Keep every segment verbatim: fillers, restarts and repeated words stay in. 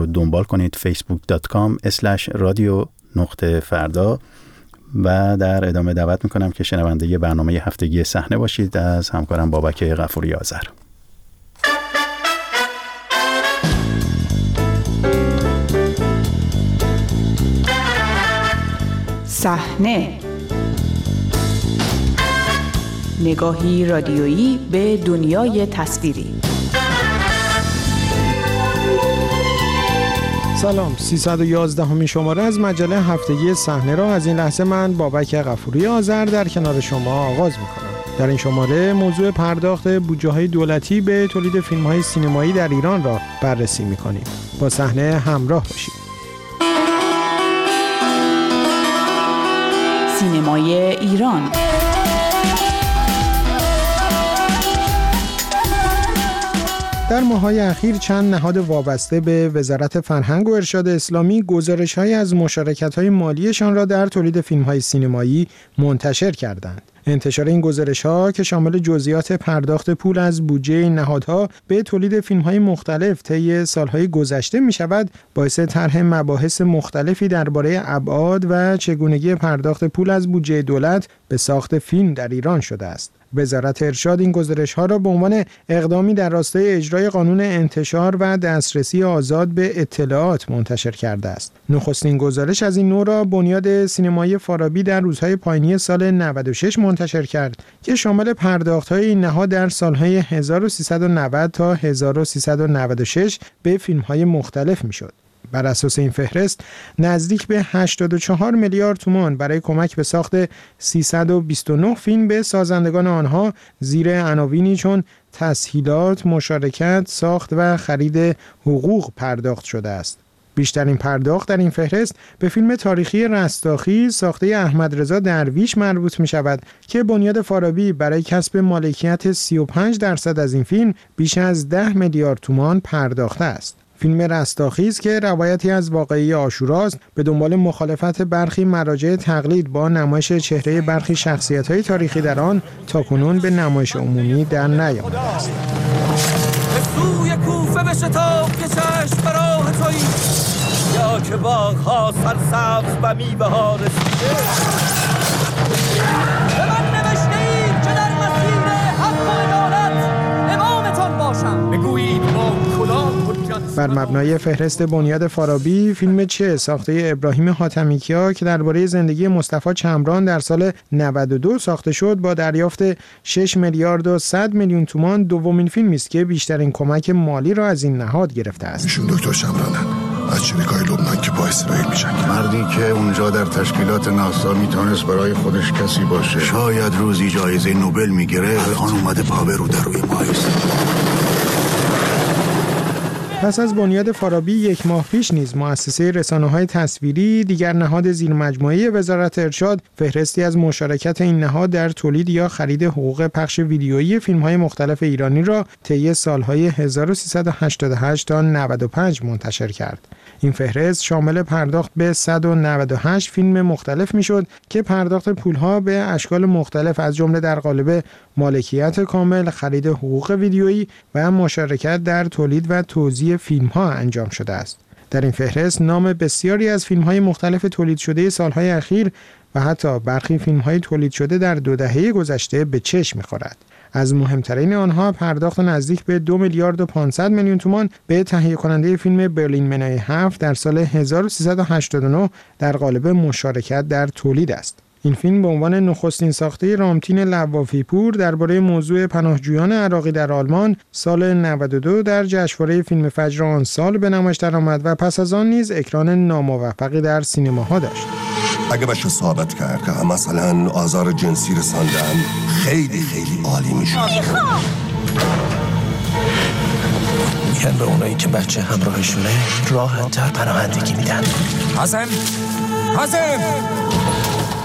دنبال کنید فیسبوک دات کام اسلش رادیو نقطه فردا و در ادامه دعوت میکنم که شنونده ی برنامه هفتگی صحنه باشید از همکارم بابک غفوری آذر. صحنه، نگاهی رادیویی به دنیای تصویری. سلام، سیصد و یازده همین شماره از مجله هفتگی صحنه را از این لحظه من بابک غفوری آذر در کنار شما آغاز میکنم. در این شماره موضوع پرداخت بودجه‌های دولتی به تولید فیلم‌های سینمایی در ایران را بررسی میکنیم. با صحنه همراه باشید. سینمای ایران. در ماه‌های اخیر چند نهاد وابسته به وزارت فرهنگ و ارشاد اسلامی گزارش‌هایی از مشارکت‌های مالیشان را در تولید فیلم‌های سینمایی منتشر کردند. انتشار این گزارش‌ها که شامل جزئیات پرداخت پول از بودجه این نهادها به تولید فیلم‌های مختلف طی سال‌های گذشته می‌شود، باعث طرح مباحث مختلفی درباره ابعاد و چگونگی پرداخت پول از بودجه دولت به ساخت فیلم در ایران شده است. وزارت ارشاد این گزارش‌ها را به عنوان اقدامی در راستای اجرای قانون انتشار و دسترسی آزاد به اطلاعات منتشر کرده است. نخستین گزارش از این نوع را بنیاد سینمایی فارابی در روزهای پایانی سال نود و شش منتشر کرد که شامل پرداخت‌های این نهاد در سال‌های هزار و سیصد و نود تا هزار و سیصد و نود و شش به فیلم‌های مختلف می‌شد. بر اساس این فهرست نزدیک به هشتاد و چهار میلیارد تومان برای کمک به ساخت سیصد و بیست و نه فیلم به سازندگان آنها زیر عناوینی چون تسهیلات، مشارکت، ساخت و خرید حقوق پرداخت شده است. بیشترین پرداخت در این فهرست به فیلم تاریخی رستاخی ساخته احمدرضا درویش مربوط می شود که بنیاد فارابی برای کسب مالکیت سی و پنج درصد از این فیلم بیش از ده میلیارد تومان پرداخته است. فیلم رستاخی است که روایتی از واقعه عاشوراست به دنبال مخالفت برخی مراجع تقلید با نمایش چهره برخی شخصیت‌های تاریخی در آن تاکنون به نمایش عمومی در نیامده است. به سوی کوفه بشتاب که چشم به راه تویی، یا که باغ‌ها سرسبز و میوه‌ها رسیده. به من نوشته‌اید که در مسیر حق و عدالت امامتان باشم. بگویید با کدام بر مبنای فهرست بنیاد فارابی، فیلم چه ساخته ابراهیم حاتمیکیا که درباره زندگی مصطفی چمران در سال نود و دو ساخته شد، با دریافت شش میلیارد و صد میلیون تومان دومین فیلمی است که بیشترین کمک مالی را از این نهاد گرفته است. ایشون دکتر چمرانن از چریکای لبنان که با اسرائیل می‌جنگن. مردی که اونجا در تشکیلات ناسا میتونست برای خودش کسی باشه، شاید روزی جایزه نوبل میگیره، الان اومده پاورو در روی ما است. پس از بنیاد فارابی یک ماه پیش نیز مؤسسه رسانه‌های تصویری، دیگر نهاد زیرمجموعه وزارت ارشاد، فهرستی از مشارکت این نهاد در تولید یا خرید حقوق پخش ویدیویی فیلم‌های مختلف ایرانی را طی سال‌های هزار و سیصد و هشتاد و هشت تا نود و پنج منتشر کرد. این فهرست شامل پرداخت به صد و نود و هشت فیلم مختلف میشد که پرداخت پولها به اشکال مختلف از جمله در قالب مالکیت کامل، خرید حقوق ویدیویی و مشارکت در تولید و توزیع فیلم‌ها انجام شده است. در این فهرست نام بسیاری از فیلم‌های مختلف تولید شده سال‌های اخیر و حتی برخی فیلم‌های تولید شده در دو دهه گذشته به چشم می‌خورد. از مهمترین آنها پرداخت نزدیک به دو میلیارد و پانصد میلیون تومان به تهیه کننده فیلم برلین منای هفت در سال هزار و سیصد و هشتاد و نه در قالب مشارکت در تولید است. این فیلم به عنوان نخستین ساخته رامتین لوافی پور درباره موضوع پناهجویان عراقی در آلمان سال نود و دو در جشنواره فیلم فجر آن سال به نمایش درآمد و پس از آن نیز اکران ناموفقی در سینماها داشت. اگه بشه ثابت کرد که مثلا آزار جنسی رساندن، خیلی خیلی عالی میشه. میگن به اونایی که بچه همراهشونه راحت‌تر پناهندگی میدن. حسن حسن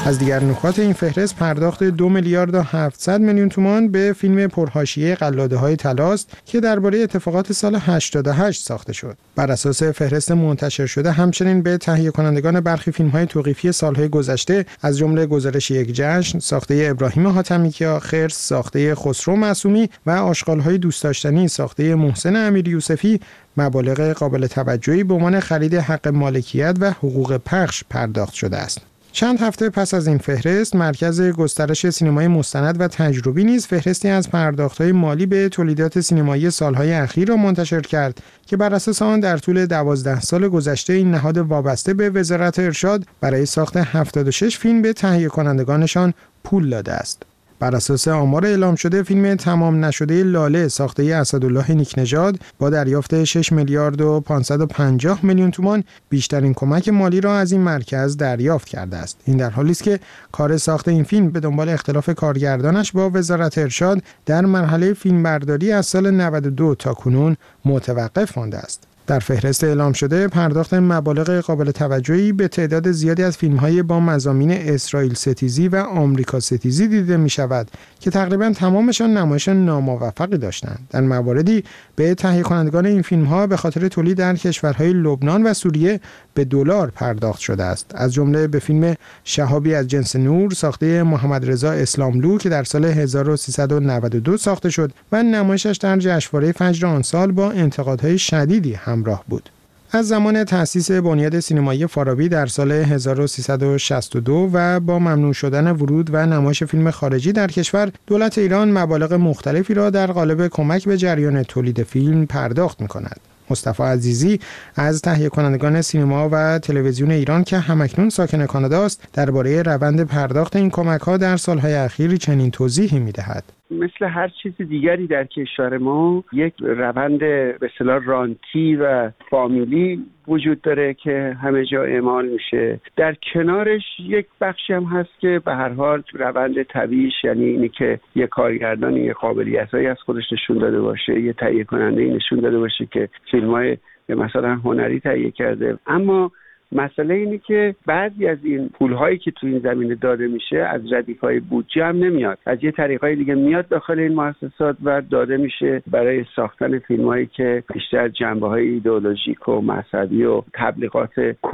از دیگر نکات این فهرست پرداخت دو میلیارد و هفتصد میلیون تومان به فیلم پرحاشیه قلاده‌های طلاست که درباره اتفاقات سال هشتاد و هشت ساخته شد. بر اساس فهرست منتشر شده همچنین به تهیه کنندگان برخی فیلم‌های توقیفی سال‌های گذشته از جمله گزارش یک جشن ساخته ابراهیم حاتمیکیا، خرس ساخته خسرو معصومی و آشغال‌های دوست داشتنی ساخته محسن امیر یوسفی مبالغ قابل توجهی به عنوان خرید حق مالکیت و حقوق پخش پرداخت شده است. چند هفته پس از این فهرست، مرکز گسترش سینمای مستند و تجربی نیز فهرستی از پرداخت‌های مالی به تولیدات سینمایی سالهای اخیر را منتشر کرد که بر اساس آن در طول دوازده سال گذشته این نهاد وابسته به وزارت ارشاد برای ساخت هفتاد و شش فیلم به تهیه کنندگانشان پول داده است. بر اساس آمار اعلام شده فیلم تمام نشده لاله ساخته اسدالله نیکنژاد با دریافت شش میلیارد و پانصد و پنجاه میلیون تومان بیشترین کمک مالی را از این مرکز دریافت کرده است. این در حالی است که کار ساخت این فیلم به دنبال اختلاف کارگردانش با وزارت ارشاد در مرحله فیلمبرداری از سال نود و دو تا کنون متوقف مانده است. در فهرست اعلام شده پرداخت مبالغ قابل توجهی به تعداد زیادی از فیلم‌های با مضامین اسرائیل ستیزی و آمریکا ستیزی دیده می‌شود که تقریباً تمامشان نمایش ناموفقی داشتند. در مواردی به تهیه کنندگان این فیلم‌ها به خاطر تولید در کشورهای لبنان و سوریه به دلار پرداخت شده است. از جمله به فیلم شهابی از جنس نور ساخته محمد رضا اسلاملو که در سال هزار و سیصد و نود و دو ساخته شد و نمایشش در جشنواره فجر آن سال با انتقادهای شدیدی همراه بود. از زمان تأسیس بنیاد سینمایی فارابی در سال هزار و سیصد و شصت و دو و با ممنوع شدن ورود و نمایش فیلم خارجی در کشور، دولت ایران مبالغ مختلفی را در قالب کمک به جریان تولید فیلم پرداخت می‌کند. مصطفی عزیزی از تهیه کنندگان سینما و تلویزیون ایران که همکنون ساکن کانادا است، درباره روند پرداخت این کمک‌ها در سال‌های اخیر چنین توضیحی می‌دهد. مثل هر چیز دیگری در کشور ما یک روند به اصطلاح رانتی و فامیلی وجود داره که همه جا اعمال میشه. در کنارش یک بخشی هم هست که به هر حال روند طبیعیش، یعنی اینی که یک کارگردانی یک قابلیت‌هایی از خودش نشون داده باشه، یه تهیه کننده نشون داده باشه که فیلم‌های مثلا هنری تهیه کرده. اما مسئله اینه که بعضی از این پول‌هایی که تو این زمینه داده میشه از ردیف‌های بودجه هم نمیاد، از یه طریقای دیگه میاد داخل این مؤسسات و داده میشه برای ساختن فیلم‌هایی که بیشتر جنبه‌های ایدئولوژیک و مذهبی و تبلیغات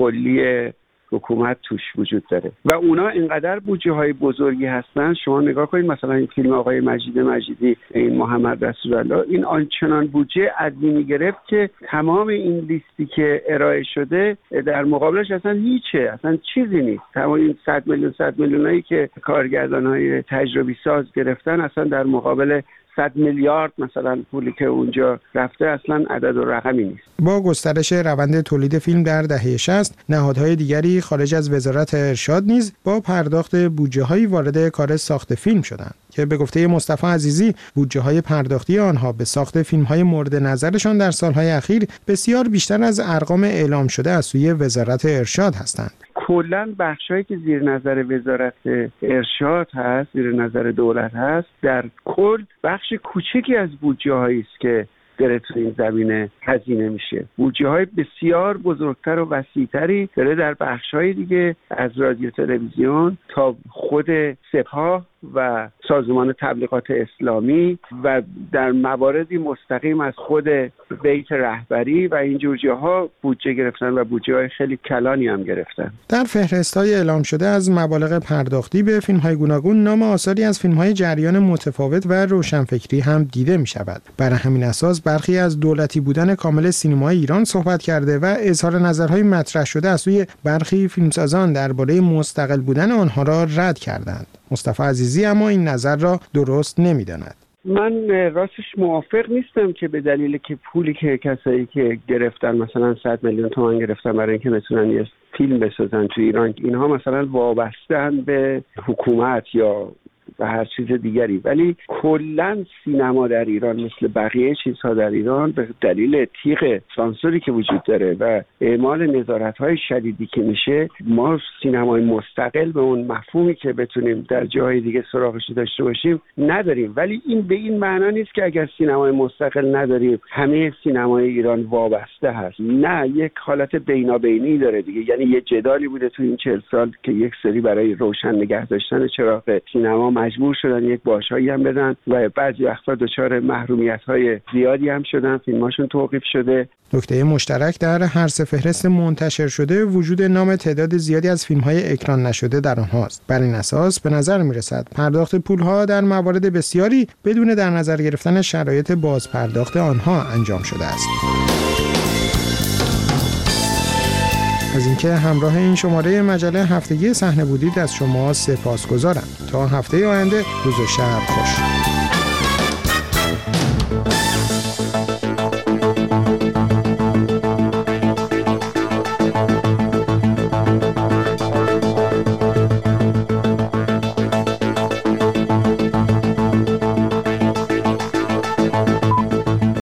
کلی حکومت توش وجود داره و اونا اینقدر بودجه های بزرگی هستن. شما نگاه کنید مثلا این فیلم آقای مجید مجیدی، این محمد رسول الله، این آنچنان بودجه عظیمی گرفت که تمام این لیستی که ارائه شده در مقابلش اصلا هیچه، اصلا چیزی نیست. تمام این صد میلیون صد میلیونایی که کارگردان‌های تجربی ساز گرفتن اصلا در مقابل صد میلیارد مثلا پولی که اونجا رفته اصلا عدد و رقمی نیست. با گسترش روند تولید فیلم در دهه شصت، نهادهای دیگری خارج از وزارت ارشاد نیز با پرداخت بودجه‌هایی وارد کار ساخت فیلم شدند که به گفته مصطفی عزیزی بودجه‌های پرداختی آنها به ساخت فیلم‌های مورد نظرشان در سال‌های اخیر بسیار بیشتر از ارقام اعلام شده از سوی وزارت ارشاد هستند. کلاً بخشایی که زیر نظر وزارت ارشاد هست، زیر نظر دولت هست، در کل بخش کوچکی از بودجه‌هایی است که داره تو این زمینه هزینه میشه. بودجه‌های بسیار بزرگتر و وسیع‌تری داره در بخش‌های دیگه از رادیو تلویزیون تا خود سپاه و سازمان تبلیغات اسلامی و در مواردی مستقیم از خود بیت رهبری و اینجور جاها بودجه گرفتن و بودجه‌های خیلی کلانی هم گرفتن. در فهرست‌های اعلام شده از مبالغ پرداختی به فیلم‌های گوناگون نام آثاری از فیلم‌های جریان متفاوت و روشنفکری هم دیده می‌شود. بر همین اساس برخی از دولتی بودن کامل سینمای ایران صحبت کرده و اظهار نظرهای مطرح شده از سوی برخی فیلمسازان درباره مستقل بودن آنها را رد کردند. مصطفی عزیزی اما این نظر را درست نمی‌داند. من راستش موافق نیستم که به دلیل که پولی که کسایی که گرفتن مثلا صد میلیون تومان گرفتن برای اینکه بتونن یه فیلم بسازن تو ایران، اینها مثلا وابسته‌اند به حکومت یا و هر چیز دیگری. ولی کلا سینما در ایران مثل بقیه چیزها در ایران به دلیل تیغ سانسوری که وجود داره و اعمال نظارت‌های شدیدی که میشه، ما سینمای مستقل به اون مفهومی که بتونیم در جاهای دیگه سراغش داشته باشیم نداریم. ولی این به این معنا نیست که اگر سینمای مستقل نداریم همه سینمای ایران وابسته هست. نه، یک حالت بینابینی داره دیگه. یعنی یه جدالی بوده تو این چهل سال که یک سری برای روشن نگه داشتن چراغ سینما مجبور شدن یک باشایی هم بدن و بعضی وقتا دچار محرومیت‌های زیادی هم شدن، فیلماشون توقیف شده. نکته مشترک در هر سه فهرست منتشر شده وجود نام تعداد زیادی از فیلم‌های اکران نشده در آنهاست. بر این اساس به نظر می‌رسد پرداخت پول‌ها در موارد بسیاری بدون در نظر گرفتن شرایط بازپرداخت آنها انجام شده است. از اینکه همراه این شماره مجله هفتگی صحنه بودید از شما سپاسگزارم. تا هفته آینده روز و شب خوش.